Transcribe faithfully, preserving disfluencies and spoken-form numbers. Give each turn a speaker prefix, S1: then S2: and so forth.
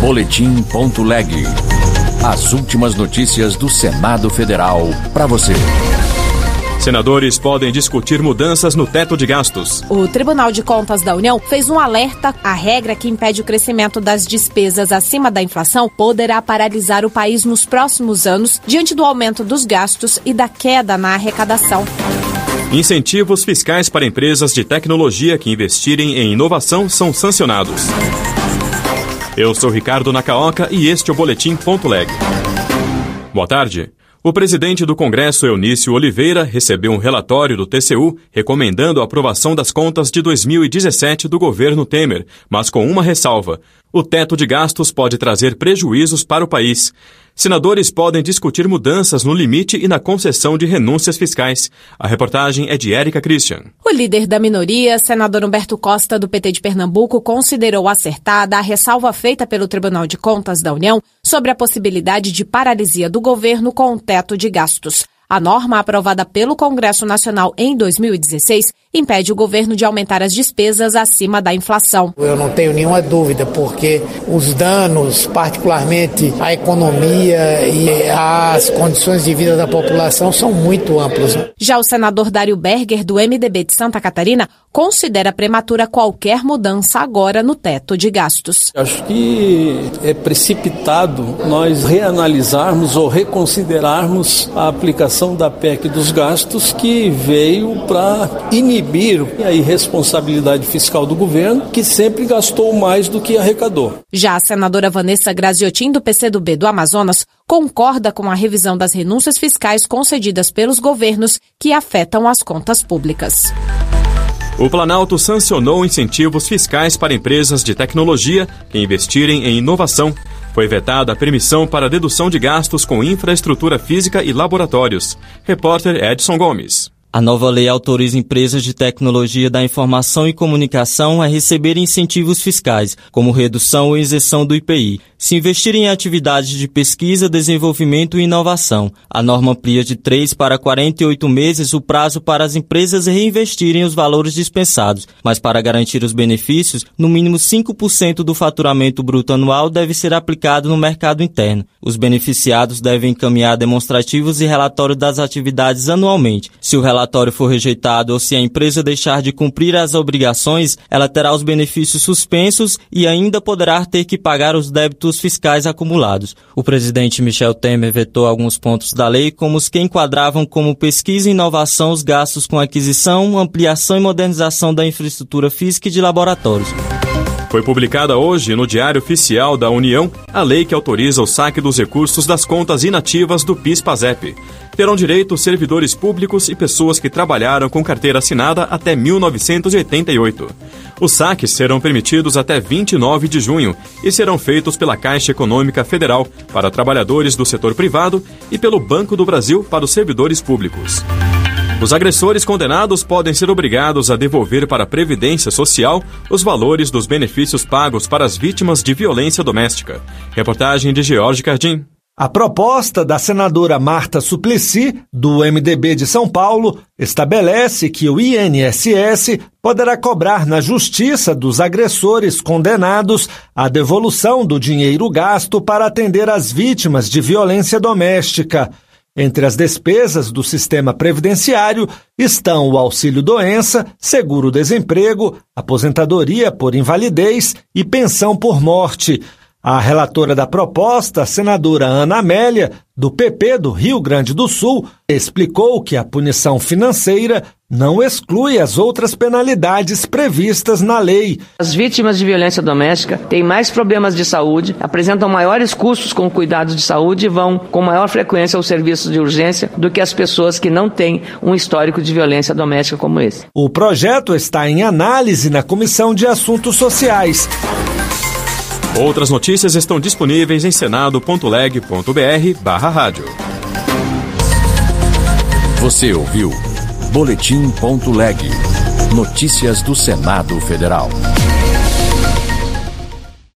S1: Boletim.leg. As últimas notícias do Senado Federal para você.
S2: Senadores podem discutir mudanças no teto de gastos.
S3: O Tribunal de Contas da União fez um alerta. A regra que impede o crescimento das despesas acima da inflação poderá paralisar o país nos próximos anos, diante do aumento dos gastos e da queda na arrecadação.
S2: Incentivos fiscais para empresas de tecnologia que investirem em inovação são sancionados. Eu sou Ricardo Nakaoka e este é o Boletim.leg. Boa tarde. O presidente do Congresso, Eunício Oliveira, recebeu um relatório do T C U recomendando a aprovação das contas de dois mil e dezessete do governo Temer, mas com uma ressalva: o teto de gastos pode trazer prejuízos para o país. Senadores podem discutir mudanças no limite e na concessão de renúncias fiscais. A reportagem é de Érica Christian.
S3: O líder da minoria, senador Humberto Costa, do P T de Pernambuco, considerou acertada a ressalva feita pelo Tribunal de Contas da União sobre a possibilidade de paralisia do governo com o teto de gastos. A norma, aprovada pelo Congresso Nacional em dois mil e dezesseis, impede o governo de aumentar as despesas acima da inflação.
S4: Eu não tenho nenhuma dúvida, porque os danos, particularmente à economia e às condições de vida da população, são muito amplos.
S3: Já o senador Dário Berger, do M D B de Santa Catarina, considera prematura qualquer mudança agora no teto de gastos.
S5: Acho que é precipitado nós reanalisarmos ou reconsiderarmos a aplicação da P E C dos gastos, que veio para inibir a irresponsabilidade fiscal do governo, que sempre gastou mais do que arrecadou.
S3: Já a senadora Vanessa Graziotin, do P C do B do Amazonas, concorda com a revisão das renúncias fiscais concedidas pelos governos que afetam as contas públicas.
S2: O Planalto sancionou incentivos fiscais para empresas de tecnologia que investirem em inovação. Foi vetada a permissão para dedução de gastos com infraestrutura física e laboratórios. Repórter Edson Gomes.
S6: A nova lei autoriza empresas de tecnologia da informação e comunicação a receber incentivos fiscais, como redução ou isenção do I P I, se investirem em atividades de pesquisa, desenvolvimento e inovação. A norma amplia de três para quarenta e oito meses o prazo para as empresas reinvestirem os valores dispensados, mas para garantir os benefícios, no mínimo cinco por cento do faturamento bruto anual deve ser aplicado no mercado interno. Os beneficiados devem encaminhar demonstrativos e relatório das atividades anualmente. Se o relatório relatório for rejeitado ou se a empresa deixar de cumprir as obrigações, ela terá os benefícios suspensos e ainda poderá ter que pagar os débitos fiscais acumulados. O presidente Michel Temer vetou alguns pontos da lei, como os que enquadravam como pesquisa e inovação os gastos com aquisição, ampliação e modernização da infraestrutura física e de laboratórios.
S2: Foi publicada hoje no Diário Oficial da União a lei que autoriza o saque dos recursos das contas inativas do PIS/PASEP. Terão direito servidores públicos e pessoas que trabalharam com carteira assinada até mil novecentos e oitenta e oito. Os saques serão permitidos até vinte e nove de junho e serão feitos pela Caixa Econômica Federal para trabalhadores do setor privado e pelo Banco do Brasil para os servidores públicos. Os agressores condenados podem ser obrigados a devolver para a Previdência Social os valores dos benefícios pagos para as vítimas de violência doméstica. Reportagem de George Cardim.
S7: A proposta da senadora Marta Suplicy, do M D B de São Paulo, estabelece que o I N S S poderá cobrar na justiça dos agressores condenados a devolução do dinheiro gasto para atender as vítimas de violência doméstica. Entre as despesas do sistema previdenciário estão o auxílio-doença, seguro-desemprego, aposentadoria por invalidez e pensão por morte. A relatora da proposta, a senadora Ana Amélia, do P P do Rio Grande do Sul, explicou que a punição financeira não exclui as outras penalidades previstas na lei.
S8: As vítimas de violência doméstica têm mais problemas de saúde, apresentam maiores custos com cuidados de saúde e vão com maior frequência aos serviços de urgência do que as pessoas que não têm um histórico de violência doméstica como esse.
S7: O projeto está em análise na Comissão de Assuntos Sociais.
S2: Outras notícias estão disponíveis em senado.leg.br barra rádio.
S1: Você ouviu Boletim.leg. Notícias do Senado Federal.